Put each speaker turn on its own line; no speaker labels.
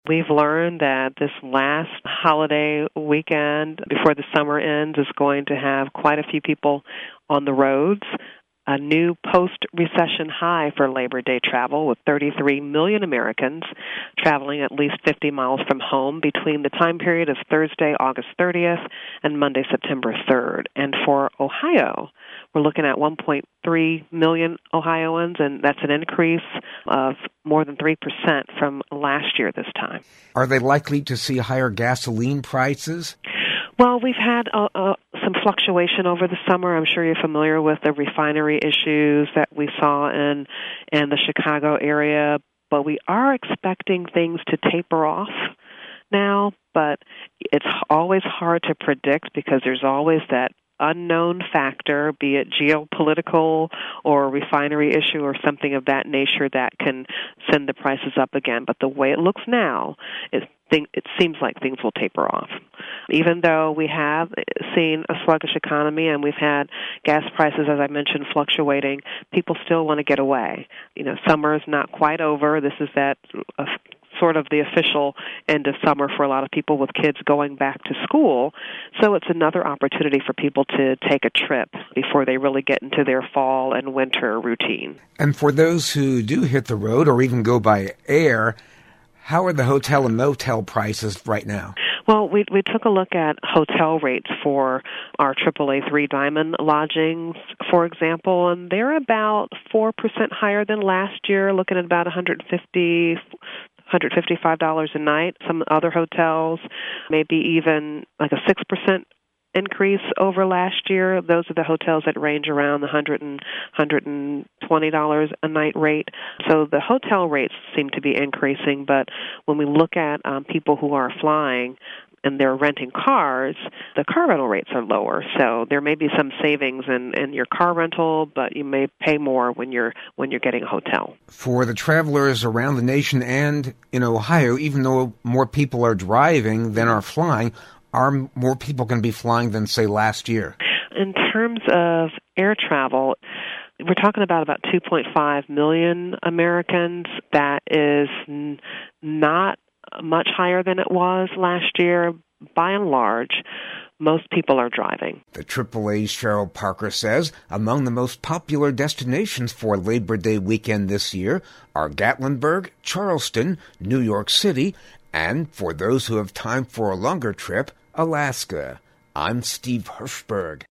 We've learned that this last holiday weekend before the summer ends is going to have quite a few people on the roads. A new post-recession high for Labor Day travel, with 33 million Americans traveling at least 50 miles from home between the time period of Thursday, August 30th, and Monday, September 3rd. And for Ohio, we're looking at 1.3 million Ohioans, and that's an increase of more than 3% from last year this time.
Are they likely to see higher gasoline prices?
Well, we've had some fluctuation over the summer. I'm sure you're familiar with the refinery issues that we saw in the Chicago area, but we are expecting things to taper off now, but it's always hard to predict because there's always that unknown factor, be it geopolitical or a refinery issue or something of that nature that can send the prices up again. But the way it looks now, it seems like things will taper off. Even though we have seen a sluggish economy and we've had gas prices, as I mentioned, fluctuating, people still want to get away. Summer is not quite over. This is sort of the official end of summer for a lot of people with kids going back to school. So it's another opportunity for people to take a trip before they really get into their fall and winter routine.
And for those who do hit the road or even go by air, how are the hotel and motel prices right now?
Well, we took a look at hotel rates for our AAA 3 Diamond lodgings, for example, and they're about 4% higher than last year, looking at about $155 a night. Some other hotels, maybe even like a 6% increase over last year. Those are the hotels that range around the $120 a night rate. So the hotel rates seem to be increasing, but when we look at people who are flying and they're renting cars, the car rental rates are lower. So there may be some savings in your car rental, but you may pay more when you're getting a hotel.
For the travelers around the nation and in Ohio, even though more people are driving than are flying, are more people going to be flying than, say, last year?
In terms of air travel, we're talking about 2.5 million Americans. That is not much higher than it was last year. By and large, most people are driving.
The AAA's Cheryl Parker says among the most popular destinations for Labor Day weekend this year are Gatlinburg, Charleston, New York City, and for those who have time for a longer trip, Alaska. I'm Steve Hirschberg.